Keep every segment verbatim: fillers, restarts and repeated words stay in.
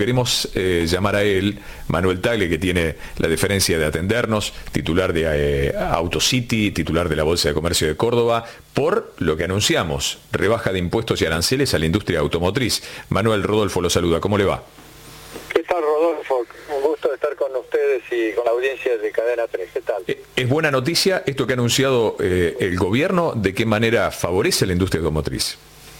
queremos eh, llamar a él, Manuel Tagle, que tiene la deferencia de atendernos, titular de eh, AutoCity, titular de la Bolsa de Comercio de Córdoba, por lo que anunciamos, rebaja de impuestos y aranceles a la industria automotriz. Manuel, Rodolfo lo saluda, ¿cómo le va? ¿Qué tal, Rodolfo? Un gusto estar con ustedes y con la audiencia de Cadena tres. ¿Qué tal? ¿Es buena noticia esto que ha anunciado eh, el gobierno? ¿De qué manera favorece a la industria automotriz?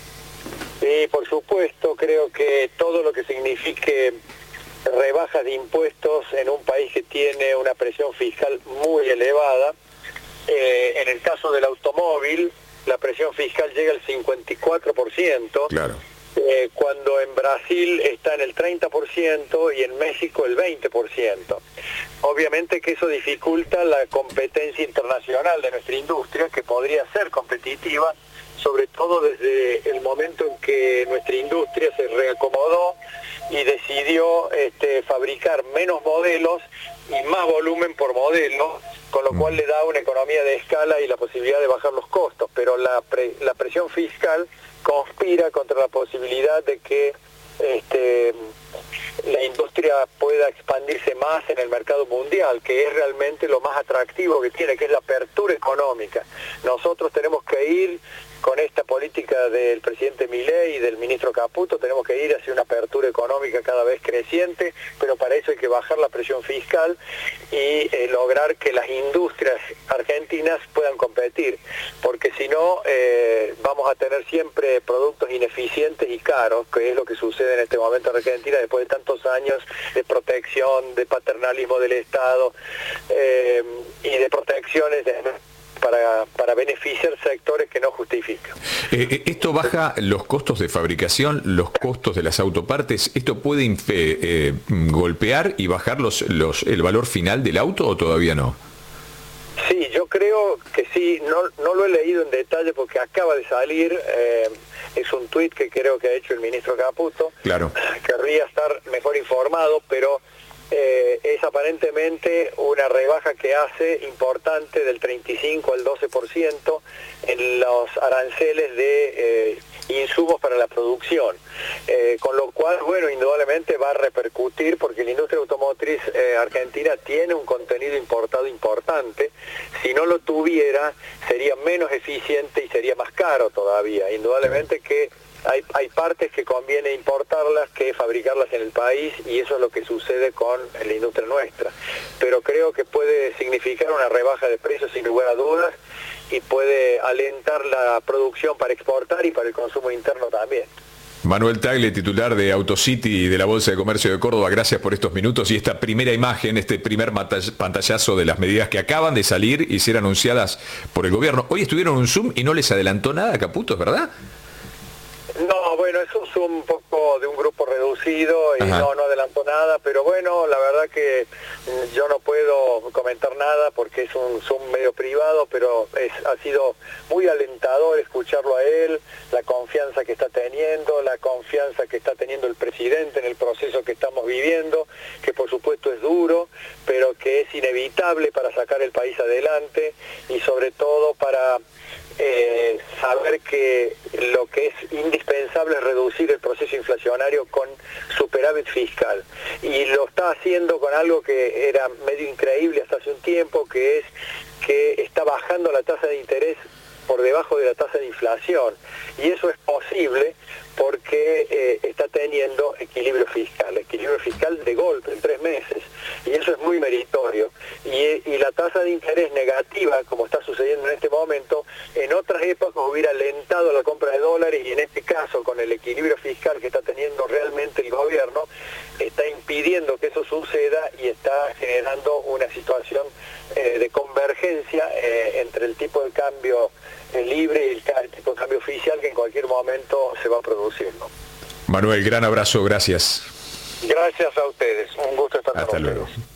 Sí, por supuesto, creo que todo lo que signifique rebajas de impuestos en un país que tiene una presión fiscal muy elevada, eh, en el caso del automóvil, la presión fiscal llega al cincuenta y cuatro por ciento. Claro. Eh, cuando en Brasil está en el treinta por ciento y en México el veinte por ciento. Obviamente que eso dificulta la competencia internacional de nuestra industria, que podría ser competitiva, sobre todo desde el momento en que nuestra industria se reacomodó y decidió este, fabricar menos modelos y más volumen por modelo, con lo cual le da una economía de escala y la posibilidad de bajar los costos, pero la, pre, la presión fiscal conspira contra la posibilidad de que este, la industria pueda expandirse más en el mercado mundial, que es realmente lo más atractivo que tiene, que es la apertura económica. Nosotros tenemos que ir con esta política del presidente Milei y del ministro Caputo, tenemos que ir hacia una apertura económica cada vez creciente, pero para eso hay que bajar la presión fiscal y eh, lograr que las industrias argentinas puedan competir, porque si no eh, vamos a tener siempre productos ineficientes y caros, que es lo que sucede en este momento en Argentina después de tantos años de protección, de paternalismo del Estado eh, y de protecciones de... Para, para beneficiar sectores que no justifican. Eh, ¿Esto baja los costos de fabricación, los costos de las autopartes? ¿Esto puede eh, eh, golpear y bajar los, los, el valor final del auto o todavía no? Sí, yo creo que sí, no, no lo he leído en detalle porque acaba de salir, eh, es un tuit que creo que ha hecho el ministro Caputo. Claro. Querría estar mejor informado, pero... Eh, es aparentemente una rebaja que hace importante del treinta y cinco al doce por ciento en los aranceles de eh, insumos para la producción, eh, con lo cual, bueno, indudablemente va a repercutir porque la industria automotriz eh, argentina tiene un contenido importado importante. Si no lo tuviera, sería menos eficiente y sería más caro todavía. Indudablemente que Hay, hay partes que conviene importarlas que fabricarlas en el país y eso es lo que sucede con la industria nuestra. Pero creo que puede significar una rebaja de precios sin lugar a dudas y puede alentar la producción para exportar y para el consumo interno también. Manuel Tagle, titular de AutoCity y de la Bolsa de Comercio de Córdoba, gracias por estos minutos y esta primera imagen, este primer pantallazo de las medidas que acaban de salir y ser anunciadas por el gobierno. Hoy estuvieron en un Zoom y no les adelantó nada, Caputo, ¿verdad? No, bueno, eso es un poco de un grupo reducido y no, no adelantó nada, pero bueno, la verdad que yo no puedo comentar nada porque es un Zoom medio privado, pero es, ha sido muy alentador escucharlo a él, la confianza que está teniendo, la confianza que está teniendo el presidente en el proceso que estamos viviendo, que por supuesto es duro, pero que es inevitable para sacar el país adelante y sobre todo para... Eh, saber que lo que es indispensable es reducir el proceso inflacionario con superávit fiscal y lo está haciendo con algo que era medio increíble hasta hace un tiempo, que es que está bajando la tasa de interés por debajo de la tasa de inflación y eso es posible porque eh, está teniendo equilibrio fiscal, equilibrio fiscal de golpe en tres meses y eso es muy meritorio y, y la tasa de interés negativa como está sucediendo en este momento en otras épocas hubiera alentado la compra de dólares y en este caso con el equilibrio fiscal que está teniendo realmente el gobierno está impidiendo que eso suceda y está generando una situación eh, de convergencia eh, entre el tipo de cambio eh, libre y el, el tipo de cambio oficial que en cualquier momento se va a producir, ¿no? Manuel, gran abrazo, gracias. Gracias a ustedes, un gusto estar con ustedes. Hasta luego.